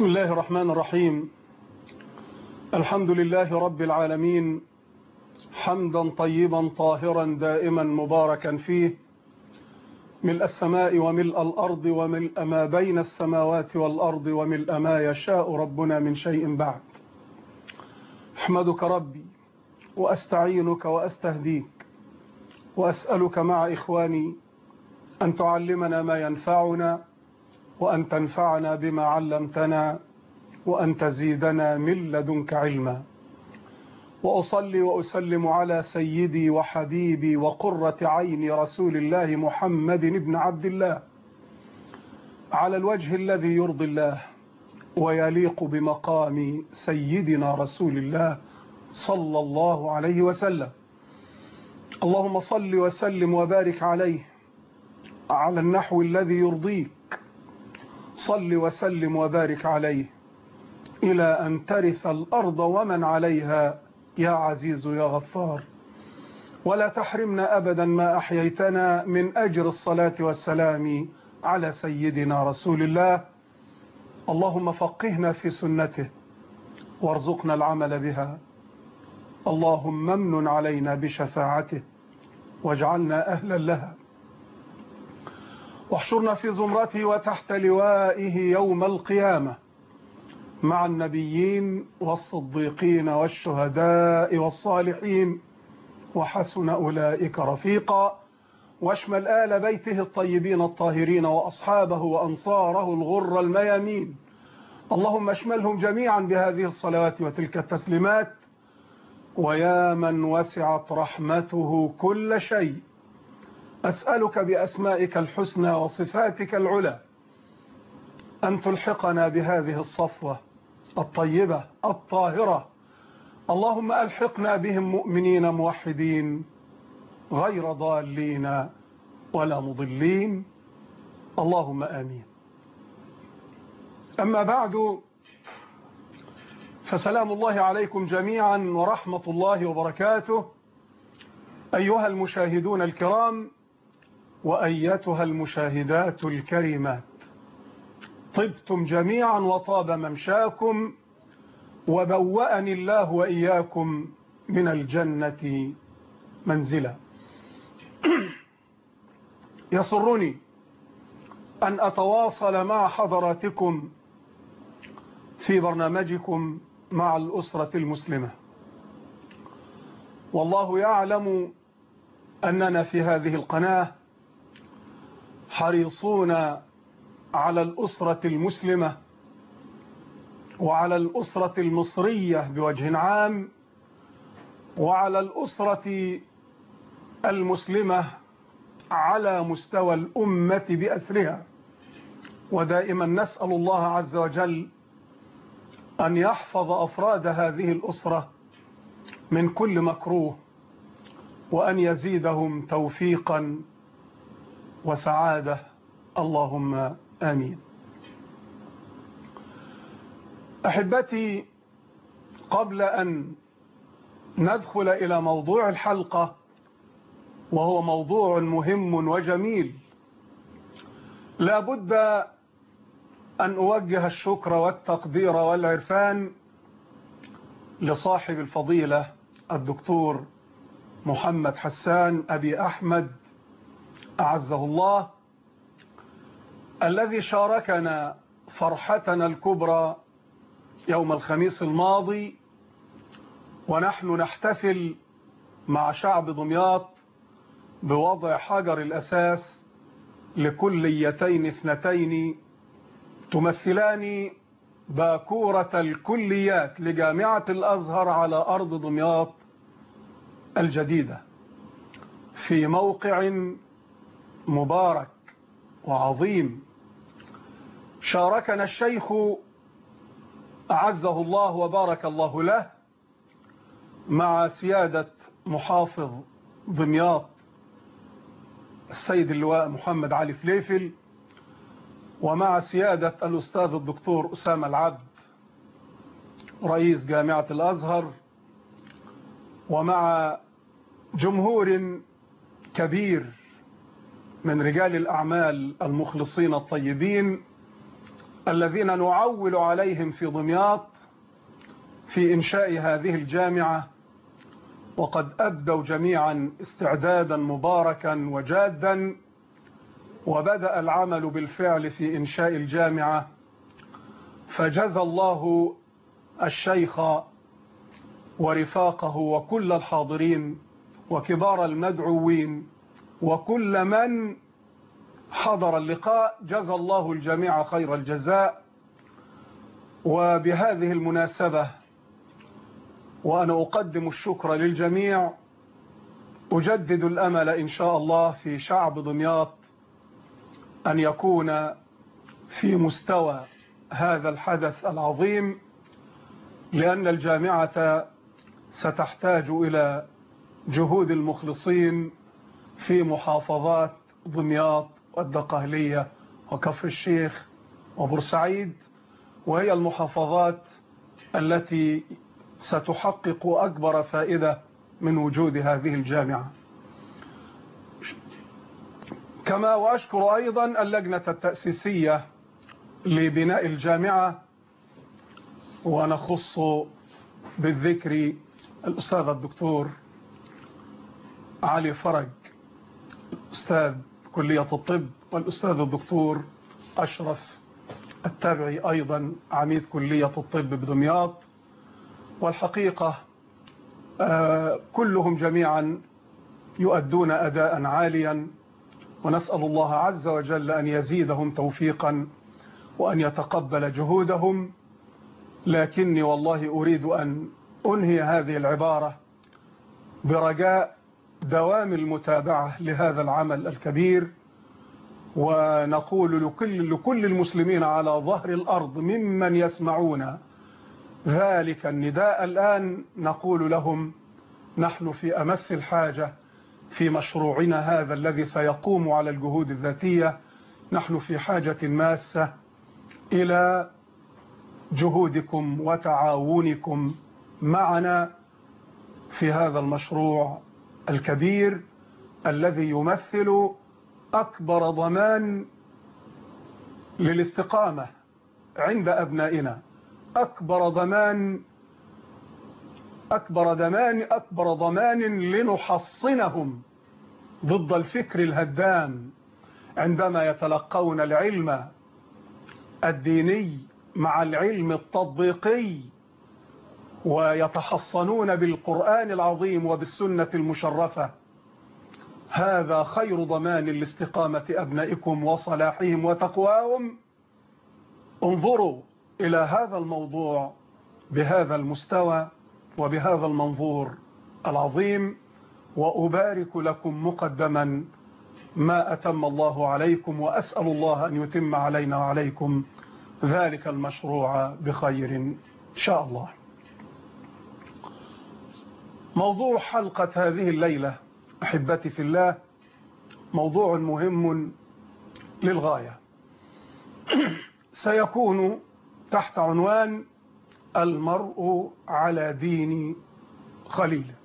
بسم الله الرحمن الرحيم. الحمد لله رب العالمين، حمدا طيبا طاهرا دائما مباركا فيه، ملء السماء وملء الأرض وملء ما بين السماوات والأرض وملء ما يشاء ربنا من شيء بعد. أحمدك ربي وأستعينك وأستهديك وأسألك مع إخواني أن تعلمنا ما ينفعنا، وأن تنفعنا بما علمتنا، وأن تزيدنا من لدنك علما. وأصلي وأسلم على سيدي وحبيبي وقرة عين رسول الله محمد بن عبد الله، على الوجه الذي يرضي الله ويليق بمقام سيدنا رسول الله صلى الله عليه وسلم. اللهم صل وسلم وبارك عليه على النحو الذي يرضيك. صل وسلم وبارك عليه إلى أن ترث الأرض ومن عليها يا عزيز يا غفار، ولا تحرمنا أبدا ما أحييتنا من أجر الصلاة والسلام على سيدنا رسول الله. اللهم فقهنا في سنته وارزقنا العمل بها. اللهم امن علينا بشفاعته واجعلنا أهلا لها، واحشرنا في زمرته وتحت لوائه يوم القيامة مع النبيين والصديقين والشهداء والصالحين، وحسن أولئك رفيقا. واشمل آل بيته الطيبين الطاهرين وأصحابه وأنصاره الغر الميامين. اللهم اشملهم جميعا بهذه الصلوات وتلك التسليمات. ويا من وسعت رحمته كل شيء، أسألك بأسمائك الحسنى وصفاتك العلى أن تلحقنا بهذه الصفوة الطيبة الطاهرة. اللهم ألحقنا بهم مؤمنين موحدين غير ضالين ولا مضلين، اللهم آمين. أما بعد، فسلام الله عليكم جميعا ورحمة الله وبركاته، أيها المشاهدون الكرام وأيتها المشاهدات الكريمات. طبتم جميعا وطاب ممشاكم، وبوأني الله وإياكم من الجنة منزلا. يسرني أن أتواصل مع حضراتكم في برنامجكم مع الأسرة المسلمة، والله يعلم أننا في هذه القناة حريصون على الأسرة المسلمة وعلى الأسرة المصرية بوجه عام، وعلى الأسرة المسلمة على مستوى الأمة بأسرها. ودائما نسأل الله عز وجل أن يحفظ أفراد هذه الأسرة من كل مكروه، وأن يزيدهم توفيقا وسعادة، اللهم آمين. أحبتي، قبل أن ندخل إلى موضوع الحلقة، وهو موضوع مهم وجميل، لا بد أن أوجه الشكر والتقدير والعرفان لصاحب الفضيلة الدكتور محمد حسان أبي أحمد أعزه الله، الذي شاركنا فرحتنا الكبرى يوم الخميس الماضي ونحن نحتفل مع شعب دمياط بوضع حجر الأساس لكليتين اثنتين تمثلان باكورة الكليات لجامعة الأزهر على أرض دمياط الجديدة، في موقع مبارك وعظيم. شاركنا الشيخ أعزه الله وبارك الله له مع سيادة محافظ دمياط السيد اللواء محمد علي فليفل، ومع سيادة الأستاذ الدكتور أسامة العبد رئيس جامعة الأزهر، ومع جمهور كبير من رجال الأعمال المخلصين الطيبين الذين نعول عليهم في دمياط في إنشاء هذه الجامعة، وقد أبدوا جميعا استعدادا مباركا وجادا، وبدأ العمل بالفعل في إنشاء الجامعة. فجزى الله الشيخ ورفاقه وكل الحاضرين وكبار المدعوين وكل من حضر اللقاء، جزى الله الجميع خير الجزاء. وبهذه المناسبة وأنا أقدم الشكر للجميع، أجدد الأمل إن شاء الله في شعب دمياط أن يكون في مستوى هذا الحدث العظيم، لأن الجامعة ستحتاج إلى جهود المخلصين في محافظات دمياط والدقهلية وكفر الشيخ وبورسعيد، وهي المحافظات التي ستحقق أكبر فائدة من وجود هذه الجامعة. كما وأشكر أيضا اللجنة التأسيسية لبناء الجامعة، ونخص بالذكر الأستاذ الدكتور علي فرج أستاذ كلية الطب، والأستاذ الدكتور أشرف التابعي أيضا عميد كلية الطب بدمياط. والحقيقة كلهم جميعا يؤدون أداء عاليا، ونسأل الله عز وجل أن يزيدهم توفيقا وأن يتقبل جهودهم. لكني والله أريد أن أنهي هذه العبارة برجاء دوام المتابعة لهذا العمل الكبير، ونقول لكل المسلمين على ظهر الأرض ممن يسمعون ذلك النداء الآن، نقول لهم نحن في أمس الحاجة في مشروعنا هذا الذي سيقوم على الجهود الذاتية، نحن في حاجة ماسة إلى جهودكم وتعاونكم معنا في هذا المشروع الكبير الذي يمثل أكبر ضمان للاستقامة عند أبنائنا، أكبر ضمان لنحصنهم ضد الفكر الهدام عندما يتلقون العلم الديني مع العلم التطبيقي، ويتحصنون بالقرآن العظيم وبالسنة المشرفة. هذا خير ضمان لاستقامة أبنائكم وصلاحهم وتقواهم. انظروا إلى هذا الموضوع بهذا المستوى وبهذا المنظور العظيم، وأبارك لكم مقدما ما أتم الله عليكم، وأسأل الله أن يتم علينا وعليكم ذلك المشروع بخير إن شاء الله. موضوع حلقة هذه الليلة أحبتي في الله موضوع مهم للغاية، سيكون تحت عنوان المرء على دين خليله.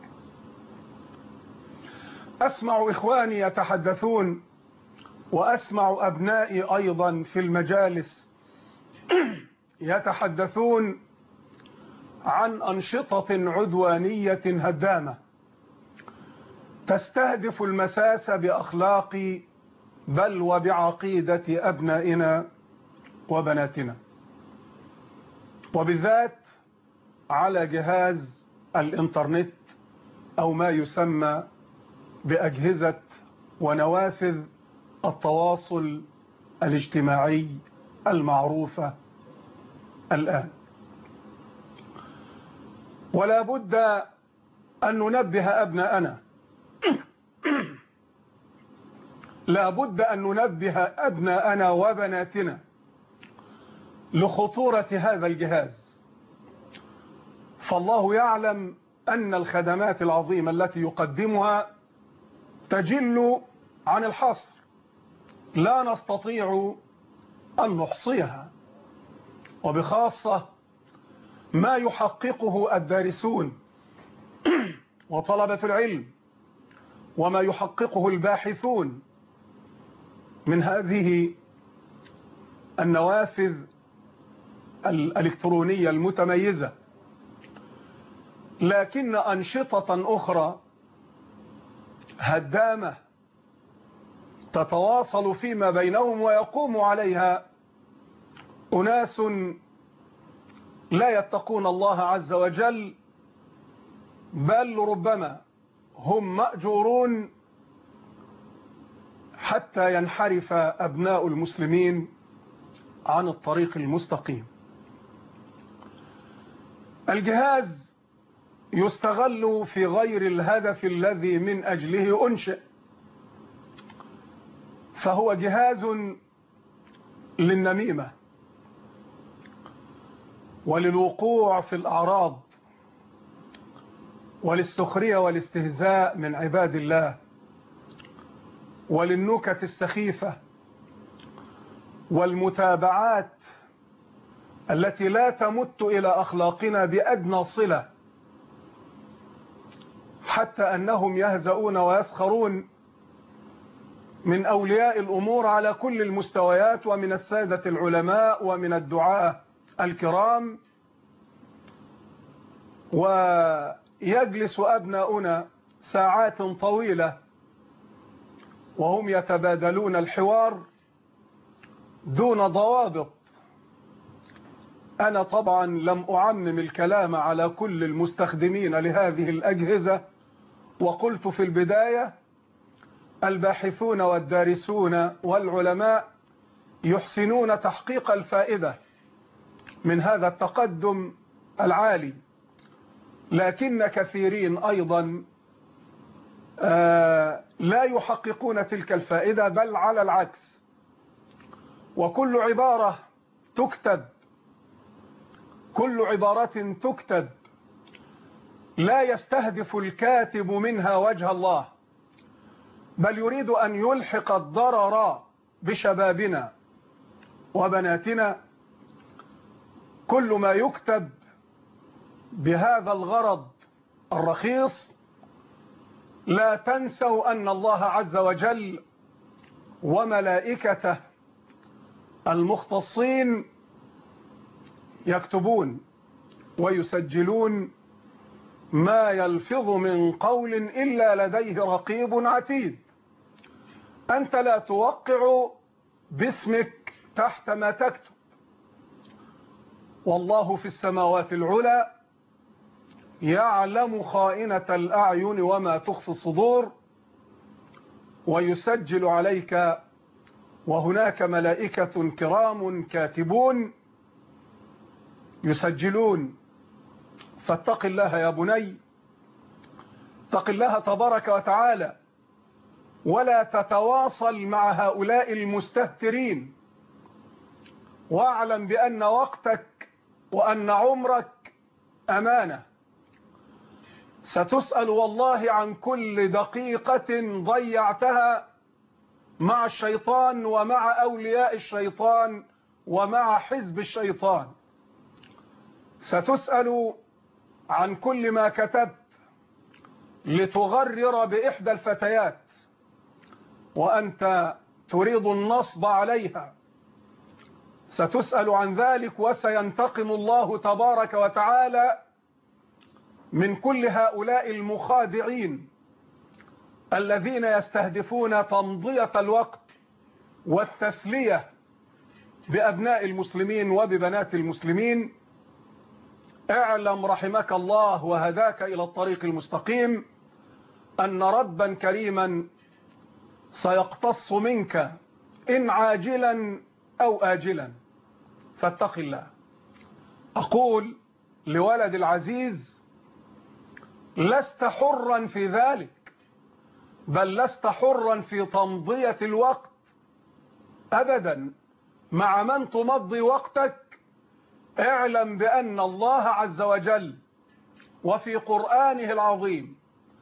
أسمع إخواني يتحدثون وأسمع أبنائي أيضا في المجالس يتحدثون عن أنشطة عدوانية هدامة تستهدف المساس بأخلاق بل وبعقيدة أبنائنا وبناتنا، وبالذات على جهاز الإنترنت أو ما يسمى بأجهزة ونوافذ التواصل الاجتماعي المعروفة الآن. ولا بد أن ننبه أبناءنا لا بد أن ننبه أبناءنا وبناتنا لخطورة هذا الجهاز، فالله يعلم أن الخدمات العظيمة التي يقدمها تجل عن الحصر، لا نستطيع أن نحصيها، وبخاصة ما يحققه الدارسون وطلبة العلم وما يحققه الباحثون من هذه النوافذ الإلكترونية المتميزة، لكن أنشطة أخرى هدامة تتواصل فيما بينهم ويقوم عليها أناس لا يتقون الله عز وجل، بل ربما هم مأجورون حتى ينحرف أبناء المسلمين عن الطريق المستقيم. الجهاز يستغل في غير الهدف الذي من أجله أنشئ، فهو جهاز للنميمة وللوقوع في الأعراض وللسخرية والاستهزاء من عباد الله وللنكت السخيفة والمتابعات التي لا تمت إلى أخلاقنا بأدنى صلة، حتى أنهم يهزؤون ويسخرون من أولياء الأمور على كل المستويات، ومن السادة العلماء ومن الدعاة الكرام. ويجلس أبناؤنا ساعات طويلة وهم يتبادلون الحوار دون ضوابط. أنا طبعا لم أعمم الكلام على كل المستخدمين لهذه الأجهزة، وقلت في البداية الباحثون والدارسون والعلماء يحسنون تحقيق الفائدة من هذا التقدم العالي، لكن كثيرين أيضا لا يحققون تلك الفائدة، بل على العكس. وكل عبارة تكتب، كل عبارة تكتب لا يستهدف الكاتب منها وجه الله، بل يريد أن يلحق الضرر بشبابنا وبناتنا. كل ما يكتب بهذا الغرض الرخيص، لا تنسوا أن الله عز وجل وملائكته المختصين يكتبون ويسجلون ما يلفظ من قول إلا لديه رقيب عتيد. أنت لا توقع باسمك تحت ما تكتب، والله في السماوات العلى يعلم خائنة الأعين وما تخفي الصدور، ويسجل عليك، وهناك ملائكة كرام كاتبون يسجلون. فاتق الله يا بني، اتق الله تبارك وتعالى، ولا تتواصل مع هؤلاء المستهترين، واعلم بأن وقتك وأن عمرك أمانة، ستسأل والله عن كل دقيقة ضيعتها مع الشيطان ومع أولياء الشيطان ومع حزب الشيطان. ستسأل عن كل ما كتبت لتغرر بإحدى الفتيات وأنت تريد النصب عليها، ستسأل عن ذلك، وسينتقم الله تبارك وتعالى من كل هؤلاء المخادعين الذين يستهدفون تمضية الوقت والتسلية بأبناء المسلمين وببنات المسلمين. اعلم رحمك الله وهداك إلى الطريق المستقيم أن ربا كريما سيقتص منك إن عاجلا أو آجلا، فاتق الله. أقول لولد العزيز لست حرا في ذلك، بل لست حرا في تمضية الوقت أبدا مع من تمضي وقتك. اعلم بأن الله عز وجل وفي قرآنه العظيم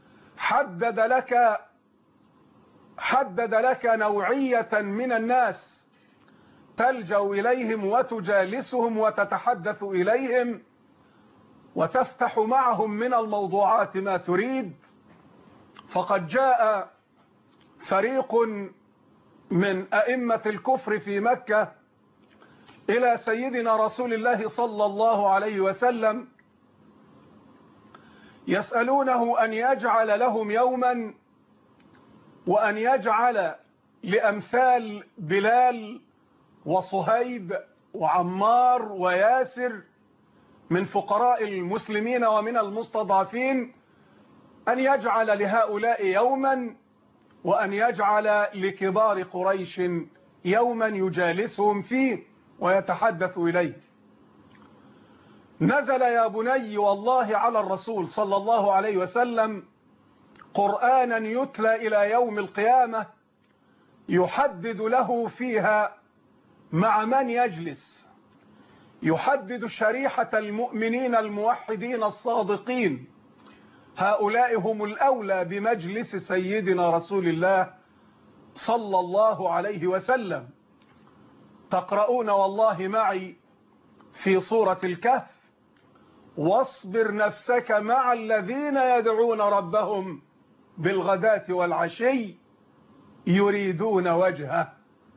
حدد لك نوعية من الناس تلجأ إليهم وتجالسهم وتتحدث إليهم وتفتح معهم من الموضوعات ما تريد. فقد جاء فريق من أئمة الكفر في مكة إلى سيدنا رسول الله صلى الله عليه وسلم يسألونه أن يجعل لهم يوما وأن يجعل لأمثال بلال وصهيب وعمار وياسر من فقراء المسلمين ومن المستضعفين، أن يجعل لهؤلاء يوما وأن يجعل لكبار قريش يوما يجالسهم فيه ويتحدث إليه. نزل يا بني والله على الرسول صلى الله عليه وسلم قرآنا يتلى إلى يوم القيامة يحدد له فيها مع من يجلس، يحدد شريحة المؤمنين الموحدين الصادقين، هؤلاء هم الأولى بمجلس سيدنا رسول الله صلى الله عليه وسلم. تقرؤون والله معي في سورة الكهف: واصبر نفسك مع الذين يدعون ربهم بالغداة والعشي يريدون وجهه.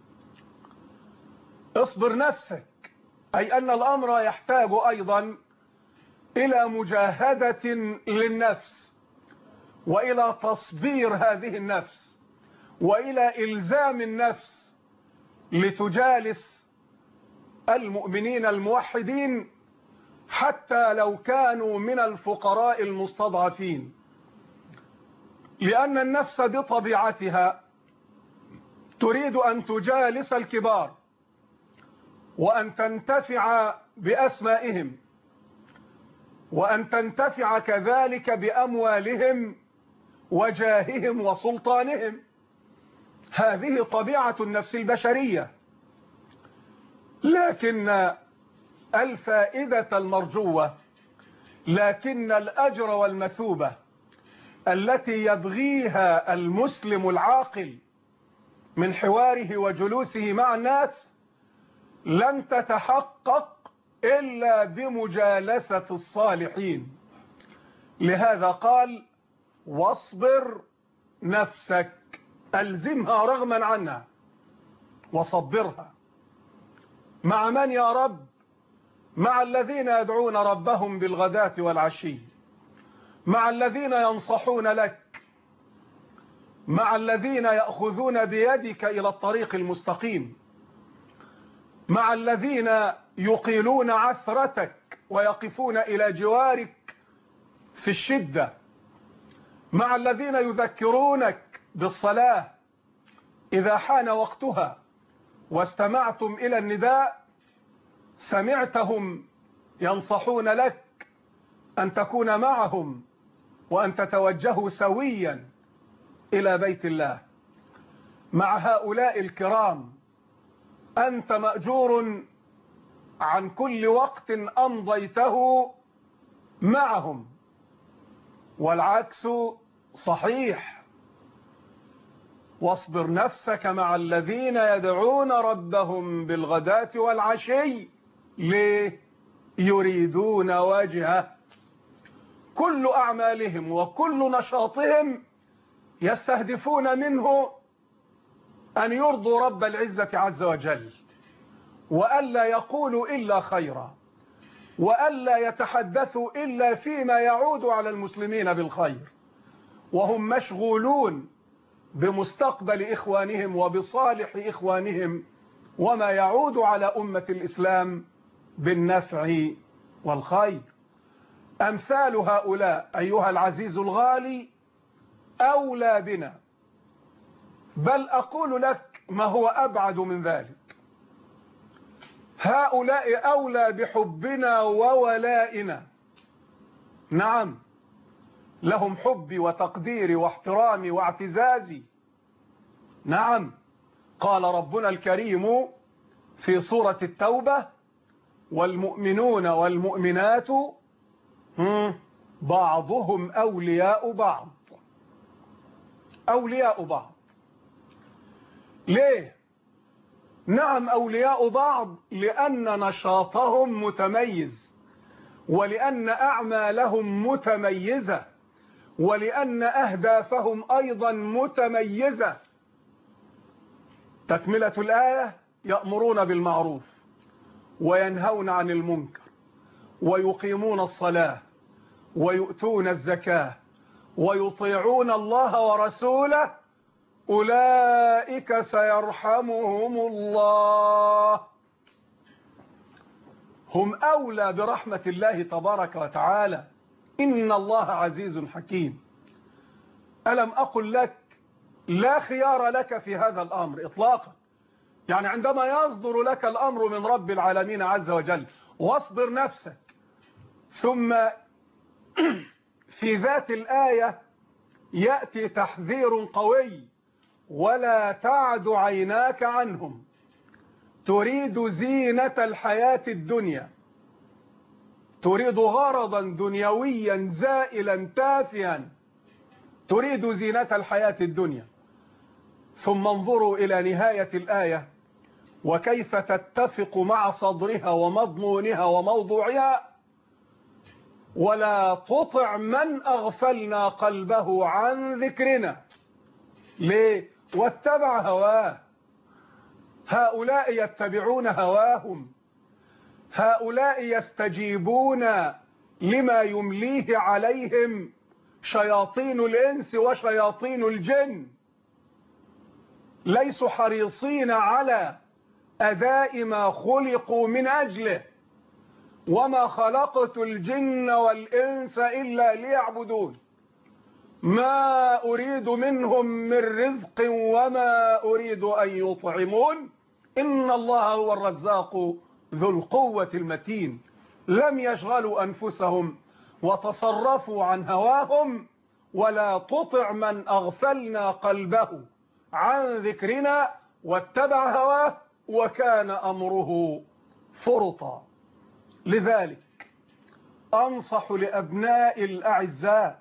اصبر نفسك، أي أن الأمر يحتاج أيضا إلى مجاهدة للنفس وإلى تصبير هذه النفس وإلى إلزام النفس لتجالس المؤمنين الموحدين حتى لو كانوا من الفقراء المستضعفين، لأن النفس بطبيعتها تريد أن تجالس الكبار وأن تنتفع بأسمائهم وأن تنتفع كذلك بأموالهم وجاههم وسلطانهم. هذه طبيعة النفس البشرية، لكن الفائدة المرجوة، لكن الأجر والمثوبة التي يبغيها المسلم العاقل من حواره وجلوسه مع الناس لن تتحقق إلا بمجالسة الصالحين. لهذا قال: واصبر نفسك، ألزمها رغما عنها وصبرها. مع من يا رب؟ مع الذين يدعون ربهم بالغداة والعشي، مع الذين ينصحون لك، مع الذين يأخذون بيدك إلى الطريق المستقيم، مع الذين يقيلون عثرتك ويقفون إلى جوارك في الشدة، مع الذين يذكرونك بالصلاة إذا حان وقتها واستمعتم إلى النداء سمعتهم ينصحون لك أن تكون معهم وأن تتوجهوا سويا إلى بيت الله. مع هؤلاء الكرام أنت مأجور عن كل وقت أمضيته معهم، والعكس صحيح. واصبر نفسك مع الذين يدعون ربهم بالغداة والعشي ليه؟ يريدون وجهه. كل أعمالهم وكل نشاطهم يستهدفون منه أن يرضوا رب العزة عز وجل، وألا يقولوا إلا خيرا، وألا يتحدثوا إلا فيما يعود على المسلمين بالخير، وهم مشغولون بمستقبل إخوانهم وبصالح إخوانهم وما يعود على أمة الإسلام بالنفع والخير. أمثال هؤلاء أيها العزيز الغالي أولى بنا، بل أقول لك ما هو أبعد من ذلك. هؤلاء أولى بحبنا وولائنا. نعم، لهم حبي وتقديري واحترامي واعتزازي. نعم، قال ربنا الكريم في سورة التوبة: والمؤمنون والمؤمنات بعضهم أولياء بعض. أولياء بعض ليه؟ نعم أولياء بعض لأن نشاطهم متميز، ولأن أعمالهم متميزة، ولأن أهدافهم أيضا متميزة. تكملة الآية: يأمرون بالمعروف وينهون عن المنكر ويقيمون الصلاة ويؤتون الزكاة ويطيعون الله ورسوله أولئك سيرحمهم الله. هم أولى برحمة الله تبارك وتعالى. إن الله عزيز حكيم. ألم أقل لك لا خيار لك في هذا الأمر إطلاقا. يعني عندما يصدر لك الأمر من رب العالمين عز وجل واصبر نفسك، ثم في ذات الآية يأتي تحذير قوي: ولا تعد عيناك عنهم تريد زينة الحياة الدنيا، تريد غرضا دنيويا زائلا تافها، تريد زينة الحياة الدنيا. ثم انظروا إلى نهاية الآية وكيف تتفق مع صدرها ومضمونها وموضوعها: ولا تطع من أغفلنا قلبه عن ذكرنا. ليه؟ واتبع هواه. هؤلاء يتبعون هواهم، هؤلاء يستجيبون لما يمليه عليهم شياطين الإنس وشياطين الجن، ليسوا حريصين على أداء ما خلقوا من أجله. وما خلقت الجن والإنس إلا ليعبدون ما أريد منهم من رزق وما أريد أن يطعمون إن الله هو الرزاق ذو القوة المتين. لم يشغلوا أنفسهم وتصرفوا عن هواهم. ولا تطع من أغفلنا قلبه عن ذكرنا واتبع هواه وكان أمره فرطا. لذلك أنصح لأبناء الأعزاء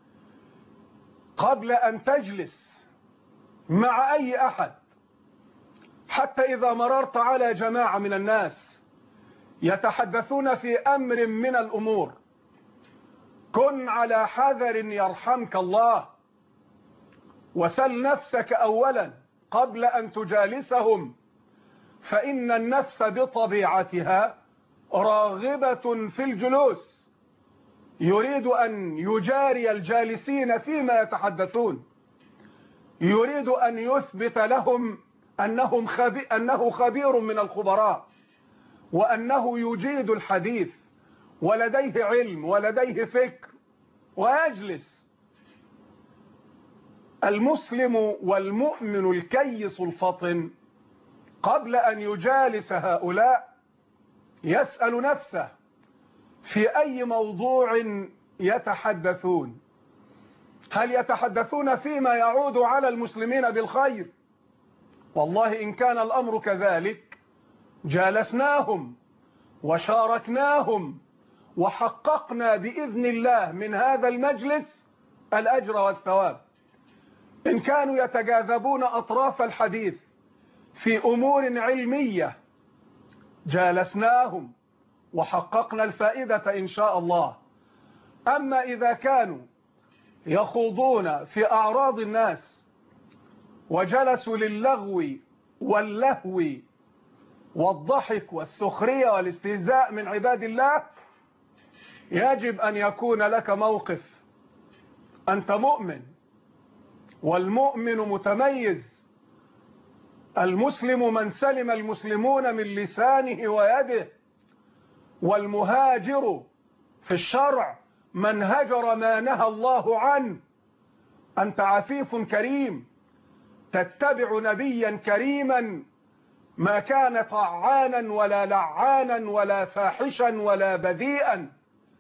قبل أن تجلس مع أي أحد، حتى إذا مررت على جماعة من الناس يتحدثون في أمر من الأمور، كن على حذر يرحمك الله، وسل نفسك أولا قبل أن تجالسهم، فإن النفس بطبيعتها راغبة في الجلوس، يريد أن يجاري الجالسين فيما يتحدثون، يريد أن يثبت لهم أنه خبير من الخبراء، وأنه يجيد الحديث ولديه علم ولديه فكر، ويجلس. المسلم والمؤمن الكيس الفطن قبل أن يجالس هؤلاء يسأل نفسه في أي موضوع يتحدثون. هل يتحدثون فيما يعود على المسلمين بالخير؟ والله إن كان الأمر كذلك جالسناهم وشاركناهم وحققنا بإذن الله من هذا المجلس الأجر والثواب. إن كانوا يتجاذبون أطراف الحديث في أمور علمية جالسناهم وحققنا الفائدة إن شاء الله. أما إذا كانوا يخوضون في أعراض الناس وجلسوا للغو واللهو والضحك والسخرية والاستهزاء من عباد الله، يجب أن يكون لك موقف. أنت مؤمن، والمؤمن متميز. المسلم من سلم المسلمون من لسانه ويده، والمهاجر في الشرع من هجر ما نهى الله عنه. أنت عفيف كريم، تتبع نبيا كريما ما كان طعانا ولا لعانا ولا فاحشا ولا بذيئا.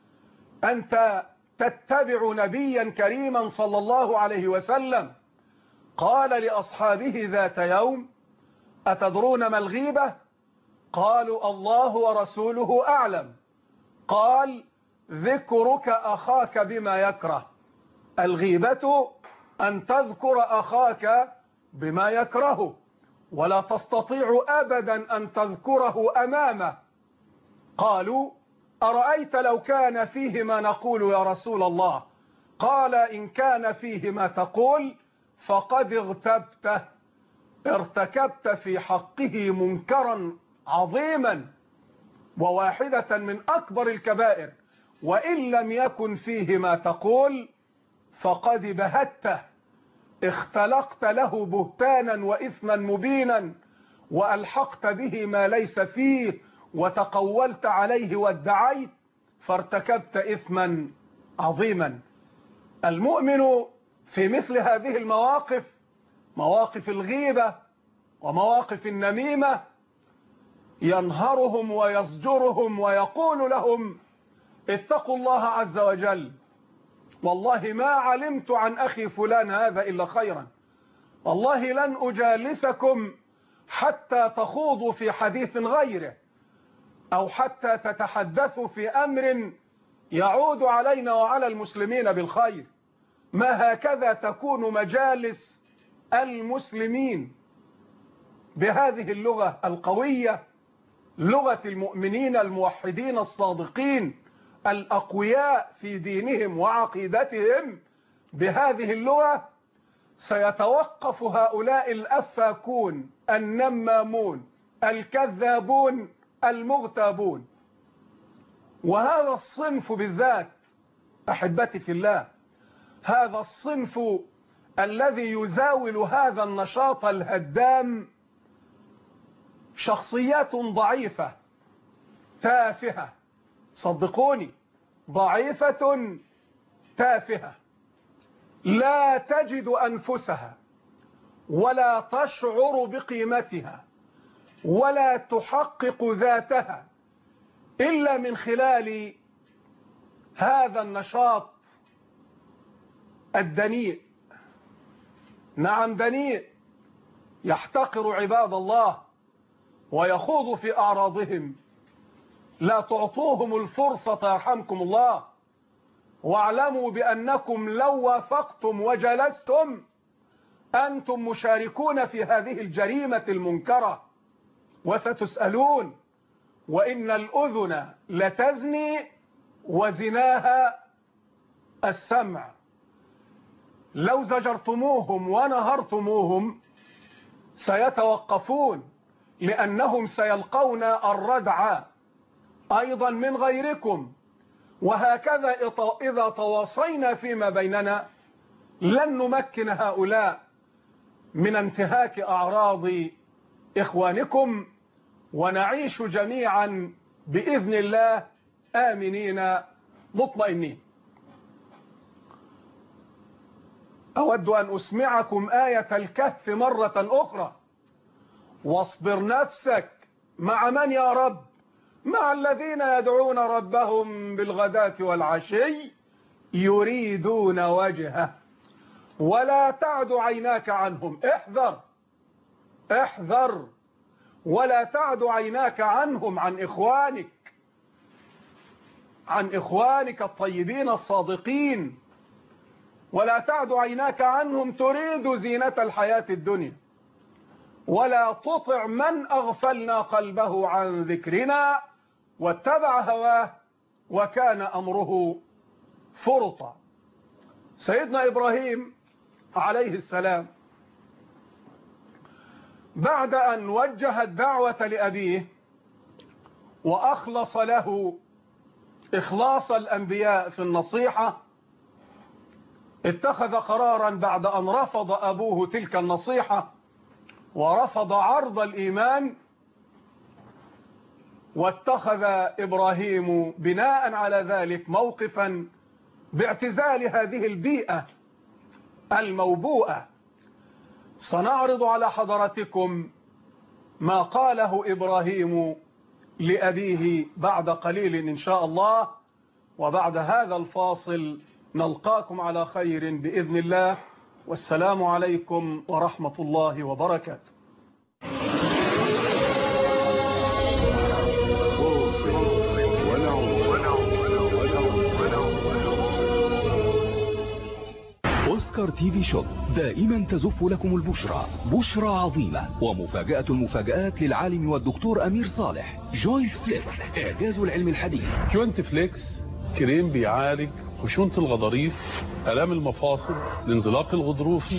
أنت تتبع نبيا كريما صلى الله عليه وسلم قال لأصحابه ذات يوم: أتدرون ما الغيبة؟ قالوا: الله ورسوله أعلم. قال: ذكرك أخاك بما يكره. الغيبة أن تذكر أخاك بما يكره، ولا تستطيع أبدا أن تذكره أمامه. قالوا: أرأيت لو كان فيه ما نقول يا رسول الله؟ قال: إن كان فيه ما تقول فقد ارتكبت في حقه منكرا عظيما. وواحدة من أكبر الكبائر، وإن لم يكن فيه ما تقول فقد بهته، اختلقت له بهتانا وإثما مبينا، وألحقت به ما ليس فيه، وتقولت عليه وادعيت، فارتكبت إثما عظيما. المؤمن في مثل هذه المواقف، مواقف الغيبة ومواقف النميمة، ينهرهم ويزجرهم ويقول لهم اتقوا الله عز وجل، والله ما علمت عن أخي فلان هذا إلا خيرا، والله لن أجالسكم حتى تخوضوا في حديث غيره، أو حتى تتحدثوا في أمر يعود علينا وعلى المسلمين بالخير. ما هكذا تكون مجالس المسلمين بهذه اللغة القوية، لغة المؤمنين الموحدين الصادقين الأقوياء في دينهم وعقيدتهم. بهذه اللغة سيتوقف هؤلاء الأفاكون النمامون الكذابون المغتابون. وهذا الصنف بالذات أحبتي في الله، هذا الصنف الذي يزاول هذا النشاط الهدام شخصيات ضعيفة تافهة، صدقوني ضعيفة تافهة، لا تجد أنفسها ولا تشعر بقيمتها ولا تحقق ذاتها إلا من خلال هذا النشاط الدنيء. نعم دنيء، يحتقر عباد الله ويخوض في أعراضهم. لا تعطوهم الفرصة يرحمكم الله، واعلموا بأنكم لو وافقتم وجلستم أنتم مشاركون في هذه الجريمة المنكرة، وستسألون. وإن الأذن لتزني وزناها السمع. لو زجرتموهم ونهرتموهم سيتوقفون، لأنهم سيلقون الردع أيضا من غيركم. وهكذا إذا تواصينا فيما بيننا لن نمكن هؤلاء من انتهاك أعراض إخوانكم، ونعيش جميعا بإذن الله آمنين مطمئنين. أود أن أسمعكم آية الكهف مرة أخرى. واصبر نفسك مع من يا رب؟ مع الذين يدعون ربهم بالغداة والعشي يريدون وجهه ولا تعد عيناك عنهم. احذر احذر، ولا تعد عيناك عنهم، عن إخوانك الطيبين الصادقين. ولا تعد عيناك عنهم تريد زينة الحياة الدنيا، ولا تطع من أغفلنا قلبه عن ذكرنا واتبع هواه وكان أمره فرطا. سيدنا إبراهيم عليه السلام بعد أن وجه الدعوة لأبيه وأخلص له إخلاص الأنبياء في النصيحة، اتخذ قرارا بعد أن رفض أبوه تلك النصيحة ورفض عرض الإيمان. واتخذ إبراهيم بناء على ذلك موقفا باعتزال هذه البيئة الموبوءة. سنعرض على حضراتكم ما قاله إبراهيم لأبيه بعد قليل إن شاء الله. وبعد هذا الفاصل نلقاكم على خير بإذن الله، والسلام عليكم ورحمة الله وبركاته. أوسكار تي في شوب دائما تزف لكم البشرى، بشرى عظيمة ومفاجأة المفاجآت للعالم والدكتور أمير صالح. جوينت فليكس، إعجاز العلم الحديث. جوينت فليكس كريم بيعالج خشونة الغضاريف، آلام المفاصل، الانزلاق الغضروفي،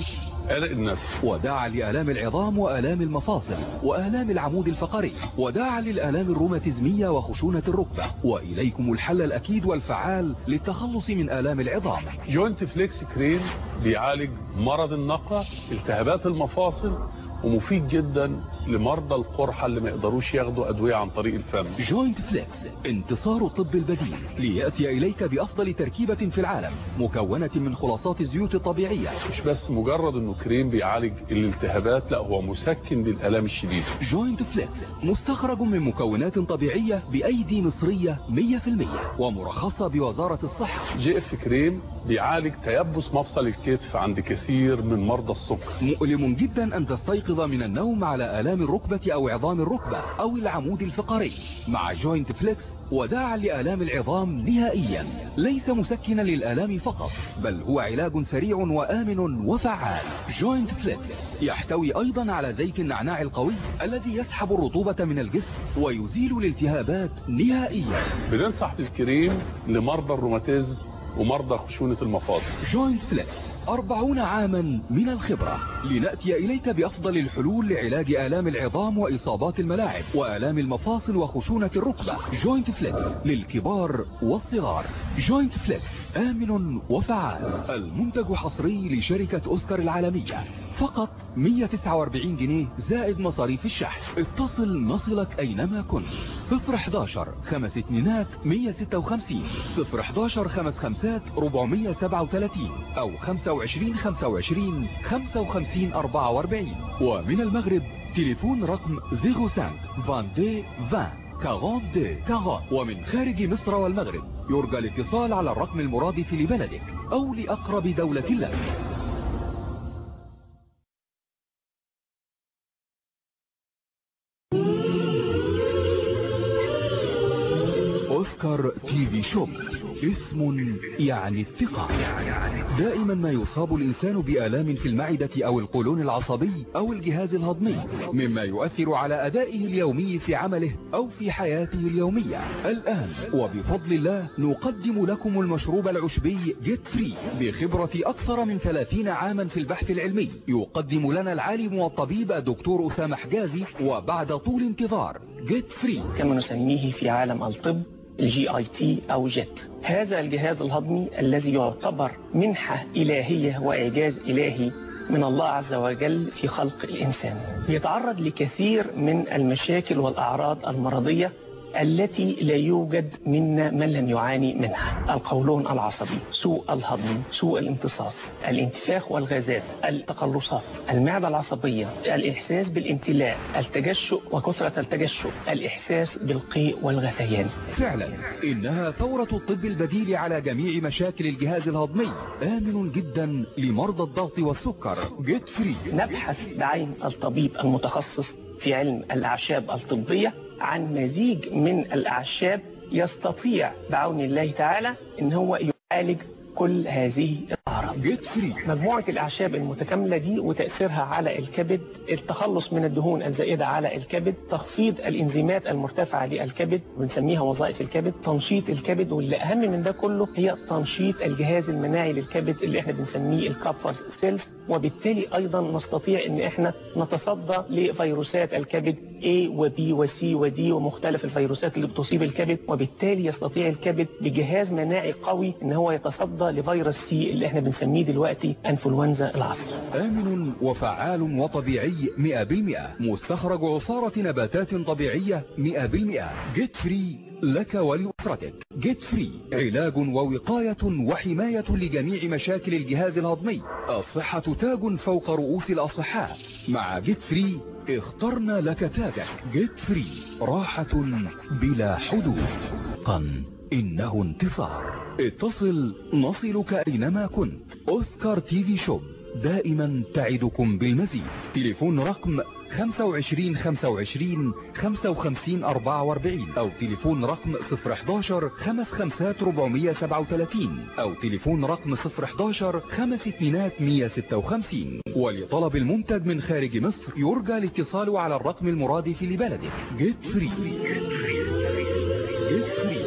قلق النسل، وداعا لآلام العظام وآلام المفاصل وآلام العمود الفقري، وداعا للآلام الروماتيزمية وخشونة الركبة. وإليكم الحل الأكيد والفعال للتخلص من آلام العظام. جوينت فليكس كريم بيعالج مرض النقع، التهابات المفاصل، ومفيد جدا لمرضى القرحة اللي ما يقدروش ياخدوا أدوية عن طريق الفم. جوينت فليكس، انتصار الطب البديل ليأتي إليك بأفضل تركيبة في العالم، مكونة من خلاصات الزيوت الطبيعية. مش بس مجرد انه كريم بيعالج الالتهابات، لا هو مسكن للآلام الشديدة. جوينت فليكس مستخرج من مكونات طبيعية بأيدي مصرية 100% ومرخصة بوزارة الصحة. جي اف كريم بيعالج تيبس مفصل الكتف عند كثير من مرضى السكر. مؤلم جدا أن تستيقظ من النوم على آلام الركبة أو عظام الركبة أو العمود الفقري. مع جوينت فليكس وداعا لآلام العظام نهائيا، ليس مسكنا للآلام فقط، بل هو علاج سريع وآمن وفعال. جوينت فليكس يحتوي أيضا على زيت النعناع القوي الذي يسحب الرطوبة من الجسم ويزيل الالتهابات نهائيا. بننصح بالكريم لمرضى الروماتيزم ومرضى خشونة المفاصل. جوينت فليكس 40 عاما من الخبرة، لنأتي إليك بأفضل الحلول لعلاج آلام العظام وإصابات الملاعب وآلام المفاصل وخشونة الركبة. جوينت فليكس للكبار والصغار. جوينت فليكس آمن وفعال، المنتج حصري لشركة أوسكار العالمية، فقط 149 جنيه زائد مصاريف الشحن. اتصل نصلك أينما كنت. 011 5 2 156 011 5 5 437 أو 25 25 55 44. ومن المغرب تليفون رقم 05 22 20 42 40. ومن خارج مصر والمغرب يرجى الاتصال على الرقم المرادف لبلدك أو لأقرب دولة لك. أوسكار تي في شوب، اسم يعني الثقة. دائما ما يصاب الإنسان بآلام في المعدة أو القولون العصبي أو الجهاز الهضمي، مما يؤثر على أدائه اليومي في عمله أو في حياته اليومية. الآن وبفضل الله نقدم لكم المشروب العشبي جيت فري بخبرة أكثر من 30 عاما في البحث العلمي. يقدم لنا العالم والطبيب الدكتور أسامة حجازي، وبعد طول انتظار جيت فري كما نسميه في عالم الطب الGIT أو جيت. هذا الجهاز الهضمي الذي يعتبر منحة إلهية وإعجاز إلهي من الله عز وجل في خلق الإنسان، يتعرض لكثير من المشاكل والأعراض المرضية التي لا يوجد منا من لم يعاني منها: القولون العصبي، سوء الهضم، سوء الامتصاص، الانتفاخ والغازات، التقلصات، المعدة العصبية، الإحساس بالامتلاء، التجشؤ وكثرة التجشؤ، الإحساس بالقيء والغثيان. فعلا إنها ثورة الطب البديل على جميع مشاكل الجهاز الهضمي، آمن جدا لمرضى الضغط والسكر. جيت فري. نبحث بعين الطبيب المتخصص في علم الأعشاب الطبية عن مزيج من الأعشاب يستطيع بعون الله تعالى إن هو يعالج كل هذه الأعراض. جيت فري. مجموعة الأعشاب المتكاملة دي وتأثيرها على الكبد، التخلص من الدهون الزائدة على الكبد، تخفيض الإنزيمات المرتفعة للكبد بنسميها وظائف الكبد، تنشيط الكبد، واللي أهم من ده كله هي تنشيط الجهاز المناعي للكبد اللي احنا بنسميه الكابفر سيلز، وبالتالي أيضا نستطيع إن احنا نتصدى لفيروسات الكبد A و B و C و D ومختلف الفيروسات اللي بتصيب الكبد، وبالتالي يستطيع الكبد بجهاز مناعي قوي إن هو يتصدى لفيروس سي اللي احنا بنسميه دلوقتي انفلونزا العصر. آمن وفعال وطبيعي 100%، مستخرج عصارة نباتات طبيعية 100%. جيت فري لك ولأسرتك. جيت فري علاج ووقاية وحماية لجميع مشاكل الجهاز الهضمي. الصحة تاج فوق رؤوس الأصحاء. مع جيت فري اخترنا لك تاجك. جيت فري راحة بلا حدود. إنه انتصار. اتصل نصلك أينما كنت. أوسكار تي في شوب دائما تعدكم بالمزيد. تليفون رقم 25 25 55 44 أو تليفون رقم 011 55 437 أو تليفون رقم 011 52 156. ولطلب المنتج من خارج مصر يرجى الاتصال على الرقم المرادف لبلدك. جيت فري.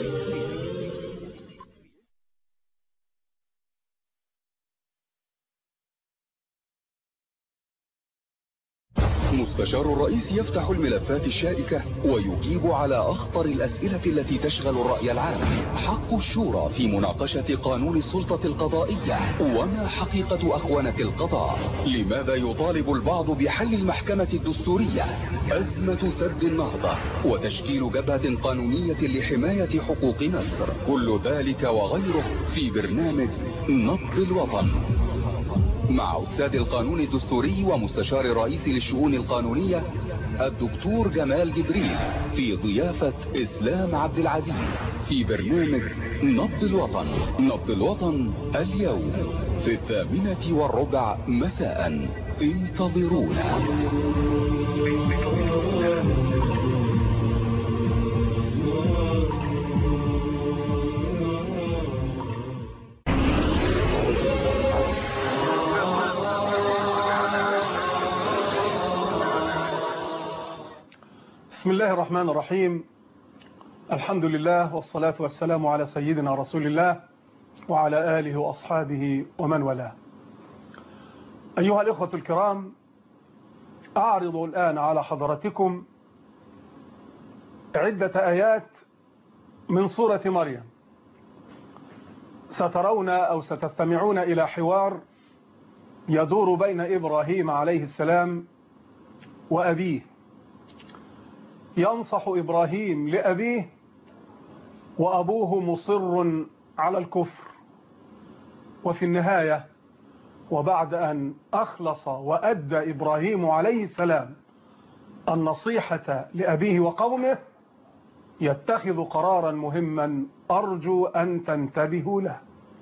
المستشار الرئيس يفتح الملفات الشائكة ويجيب على أخطر الأسئلة التي تشغل الرأي العام. حق الشورى في مناقشة قانون السلطة القضائية. وما حقيقة أخونة القضاء؟ لماذا يطالب البعض بحل المحكمة الدستورية؟ أزمة سد النهضة وتشكيل جبهة قانونية لحماية حقوق مصر. كل ذلك وغيره في برنامج نبض الوطن مع أستاذ القانون الدستوري ومستشار الرئيس للشؤون القانونية الدكتور جمال جبريل في ضيافة إسلام عبد العزيز في برنامج نبض الوطن. نبض الوطن اليوم في 8:15 مساء. انتظرونا. بسم الله الرحمن الرحيم. الحمد لله والصلاة والسلام على سيدنا رسول الله وعلى آله وأصحابه ومن والاه. أيها الإخوة الكرام، أعرض الآن على حضرتكم عدة آيات من سورة مريم. سترون أو ستستمعون إلى حوار يدور بين إبراهيم عليه السلام وأبيه. ينصح إبراهيم لأبيه وأبوه مصر على الكفر، وفي النهاية وبعد أن أخلص وأدى إبراهيم عليه السلام النصيحة لأبيه وقومه يتخذ قرارا مهما أرجو أن تنتبهوا له.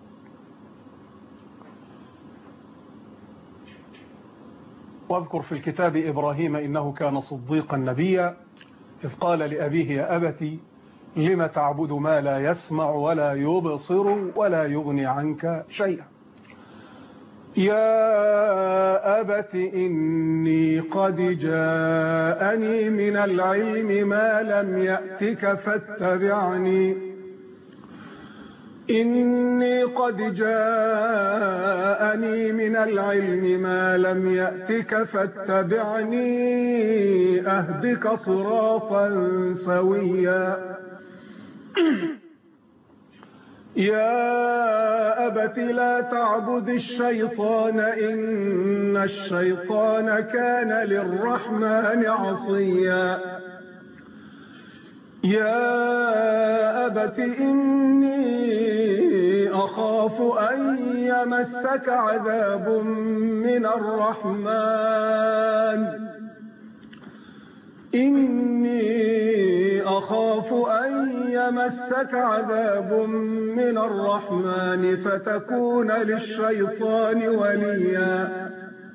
واذكر في الكتاب إبراهيم إنه كان صديقا نبيا إذ قال لأبيه يا أبت لم تعبد ما لا يسمع ولا يبصر ولا يغني عنك شيئا. يا أبت إني قد جاءني من العلم ما لم يأتك فاتبعني. إني قد جاءني من العلم ما لم يأتك فاتبعني أهدك صراطا سويا. يا أبت لا تعبد الشيطان إن الشيطان كان للرحمن عصيا. يا أبت إني أخاف أن يمسك عذاب من الرحمن. إني أخاف أن يمسك عذاب من الرحمن فتكون للشيطان وليا.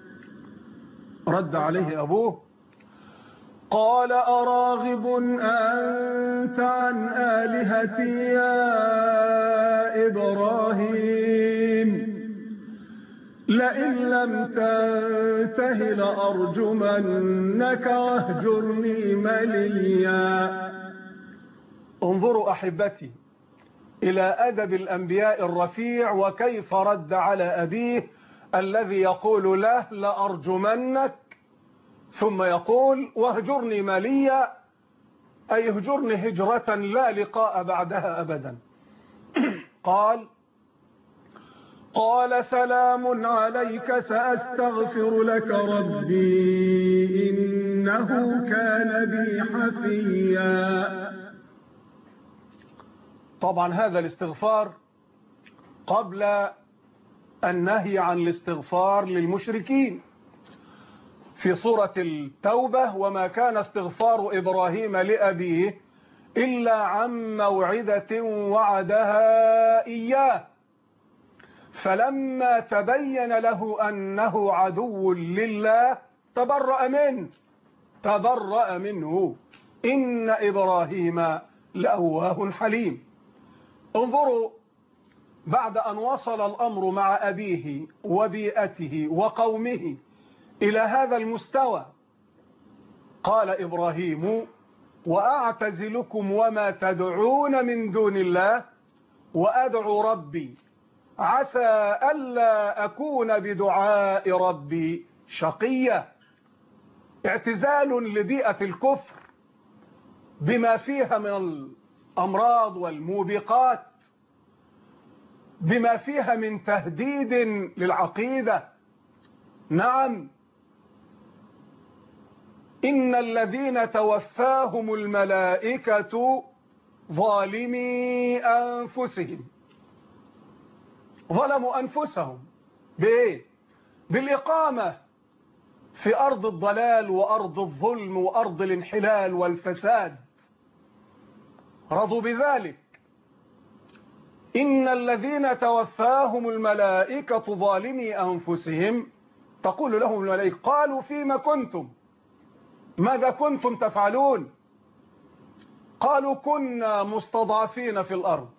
رد عليه أبوه قال أراغب أنت عن آلهتي يا إبراهيم لئن لم تنته لأرجمنك واهجرني مليا. انظروا أحبتي إلى أدب الأنبياء الرفيع وكيف رد على أبيه الذي يقول له لأرجمنك ثم يقول واهجرني مليا، أي اهجرني هجرة لا لقاء بعدها أبدا. قال سلام عليك سأستغفر لك ربي إنه كان بي حفيا. طبعا هذا الاستغفار قبل النهي عن الاستغفار للمشركين في سورة التوبة وما كان استغفار إبراهيم لأبيه إلا عن موعدة وعدها إياه فلما تبين له أنه عدو لله تبرأ منه إن إبراهيم لأواه حليم. انظروا بعد أن وصل الأمر مع أبيه وبيئته وقومه إلى هذا المستوى قال إبراهيم وأعتزلكم وما تدعون من دون الله وأدعو ربي عسى ألا أكون بدعاء ربي شقيا. اعتزال لبيئة الكفر بما فيها من الأمراض والموبقات، بما فيها من تهديد للعقيدة. نعم، إن الذين توفاهم الملائكة ظالمي أنفسهم، ظلموا أنفسهم بإيه؟ بالإقامة في أرض الضلال وأرض الظلم وأرض الانحلال والفساد، رضوا بذلك. إن الذين توفاهم الملائكة ظالمي أنفسهم، تقول لهم الملائكة قالوا فيما كنتم، ماذا كنتم تفعلون؟ قالوا كنا مستضعفين في الأرض،